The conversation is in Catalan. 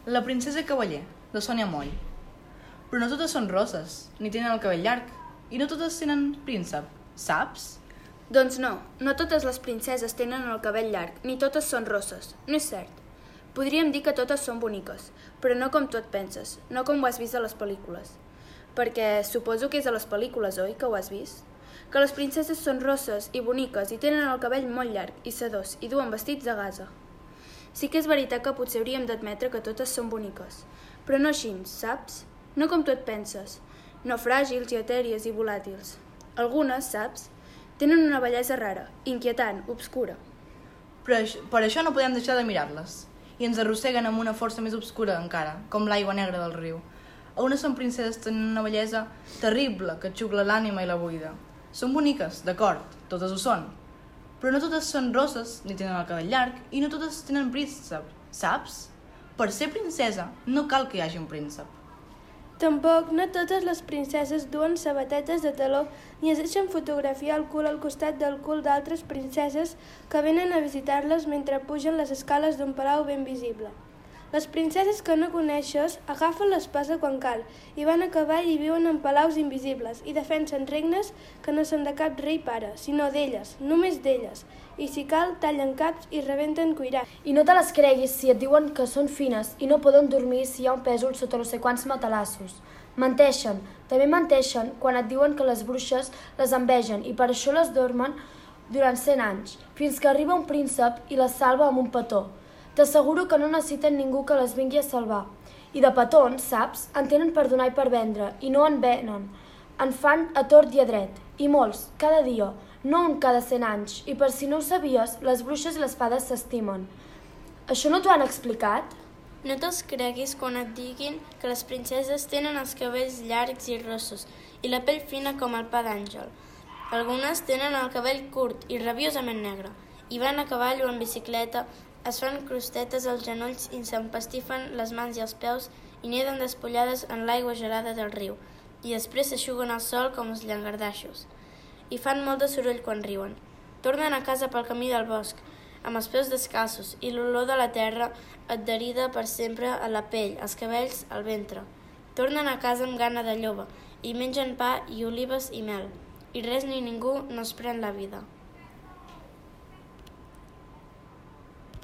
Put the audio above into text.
La princesa Cavaller, de Sònia Moll. Però no totes són roses, ni tenen el cabell llarg, i no totes tenen príncep, saps? Doncs no, no totes les princeses tenen el cabell llarg, ni totes són rosses. No és cert. Podríem dir que totes són boniques, però no com tu et penses, no com ho has vist a les pel·lícules. Perquè suposo que és a les pel·lícules, oi, que ho has vist? Que les princeses són rosses i boniques i tenen el cabell molt llarg i sedós i duen vestits de gasa. Sí que és veritat que potser hauríem d'admetre que totes són boniques, però no així, saps? No com tu et penses, no fràgils i etèries i volàtils. Algunes, saps, tenen una bellesa rara, inquietant, obscura. Però per això no podem deixar de mirar-les, i ens arrosseguen amb una força més obscura encara, com l'aigua negra del riu. Algunes són princeses tenen una bellesa terrible que xucla l'ànima i la buida. Són boniques, d'acord, totes ho són, però no totes són roses ni tenen el cabell llarg i no totes tenen príncep, saps? Per ser princesa no cal que hi hagi un príncep. Tampoc no totes les princeses duen sabatetes de taló ni es deixen fotografiar el cul al costat del cul d'altres princeses que venen a visitar-les mentre pugen les escales d'un palau ben visible. Les princeses que no coneixes agafen l'espasa quan cal i van a cavall i viuen en palaus invisibles i defensen regnes que no són de cap rei pare, sinó d'elles, només d'elles. I si cal, tallen caps i rebenten cuirats. I no te les creguis si et diuen que són fines i no poden dormir si hi ha un pèsol sota no sé quants matalassos. Menteixen, també menteixen quan et diuen que les bruixes les envegen i per això les dormen durant 100 anys, fins que arriba un príncep i les salva amb un petó. T'asseguro que no necessiten ningú que les vingui a salvar. I de petons, saps, en tenen per donar i per vendre, i no en venen. En fan a tort i a dret, i molts, cada dia, no un cada 100 anys, i per si no ho sabies, les bruixes i les fades s'estimen. Això no t'ho han explicat? No te'ls creguis quan et diguin que les princeses tenen els cabells llargs i rossos i la pell fina com el pa d'àngel. Algunes tenen el cabell curt i rabiosament negre, i van a cavall o en bicicleta, es fan crostetes als genolls i s'empastifen les mans i els peus i neden despullades en l'aigua gelada del riu, i després s'aixuguen al sol com els llangardaixos. I fan molt de soroll quan riuen. Tornen a casa pel camí del bosc, amb els peus descalços i l'olor de la terra adherida per sempre a la pell, als cabells, al ventre. Tornen a casa amb gana de lloba i mengen pa i olives i mel, i res ni ningú no es pren la vida.